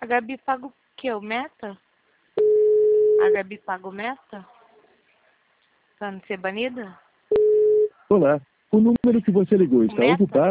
A Gabi paga o quê? O Meta? A Gabi paga o Meta? Pra não ser banida? Olá, o número que você ligou O está Meta? ocupado.